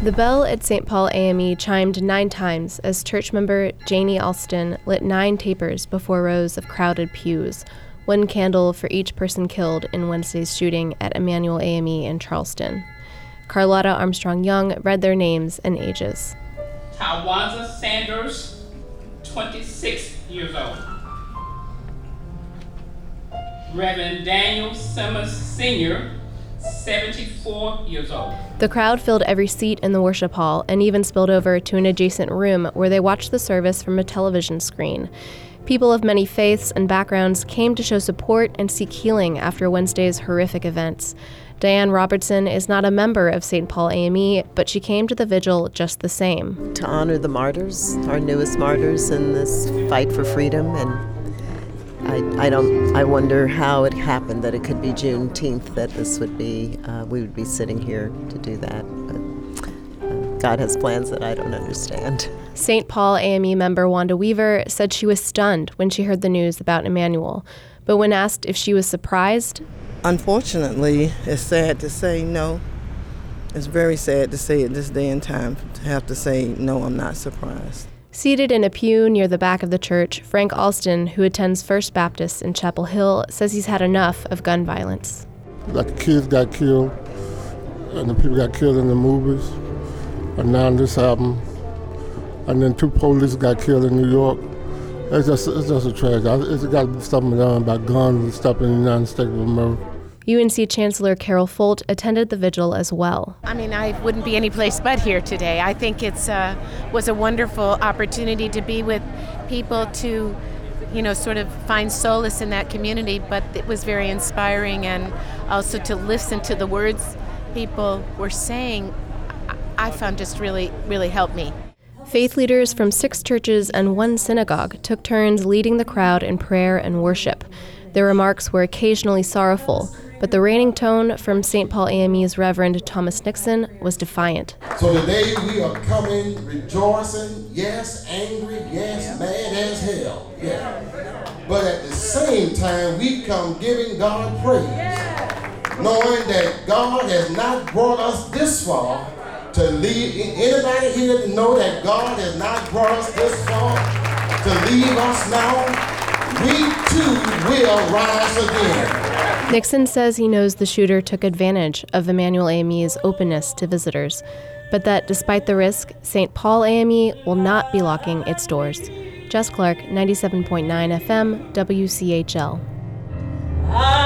The bell at St. Paul AME chimed 9 times as church member Janie Alston lit 9 tapers before rows of crowded pews, 1 candle for each person killed in Wednesday's shooting at Emmanuel AME in Charleston. Carlotta Armstrong Young read their names and ages. Tawaza Sanders, 26 years old. Reverend Daniel Simmons Sr., 74 years old. The crowd filled every seat in the worship hall and even spilled over to an adjacent room where they watched the service from a television screen. People of many faiths and backgrounds came to show support and seek healing after Wednesday's horrific events. Diane Robertson is not a member of St. Paul AME, but she came to the vigil just the same. To honor the martyrs, our newest martyrs in this fight for freedom, and I wonder how it happened that it could be Juneteenth, that this would be, we would be sitting here to do that. But God has plans that I don't understand. St. Paul AME member Wanda Weaver said she was stunned when she heard the news about Emmanuel, but when asked if she was surprised, unfortunately, it's sad to say no. It's very sad to say at this day and time to have to say no, I'm not surprised. Seated in a pew near the back of the church, Frank Alston, who attends First Baptist in Chapel Hill, says he's had enough of gun violence. Like the kids got killed, and the people got killed in the movies, and now this happened, and then 2 police got killed in New York. It's just a tragedy. It's got to be something done about guns and stuff in the United States of America. UNC Chancellor Carol Folt attended the vigil as well. I mean, I wouldn't be any place but here today. I think it's was a wonderful opportunity to be with people to, sort of find solace in that community, but it was very inspiring, and also to listen to the words people were saying, I found just really, really helped me. Faith leaders from 6 churches and 1 synagogue took turns leading the crowd in prayer and worship. Their remarks were occasionally sorrowful, but the reigning tone from St. Paul AME's Reverend Thomas Nixon was defiant. So today we are coming rejoicing, yes, angry, yes, mad as hell, yeah. But at the same time, we come giving God praise, knowing that God has not brought us this far to leave. Anybody here to know that God has not brought us this far to leave us now? We too will rise again. Nixon says he knows the shooter took advantage of Emmanuel AME's openness to visitors, but that despite the risk, St. Paul AME will not be locking its doors. Jess Clark, 97.9 FM, WCHL.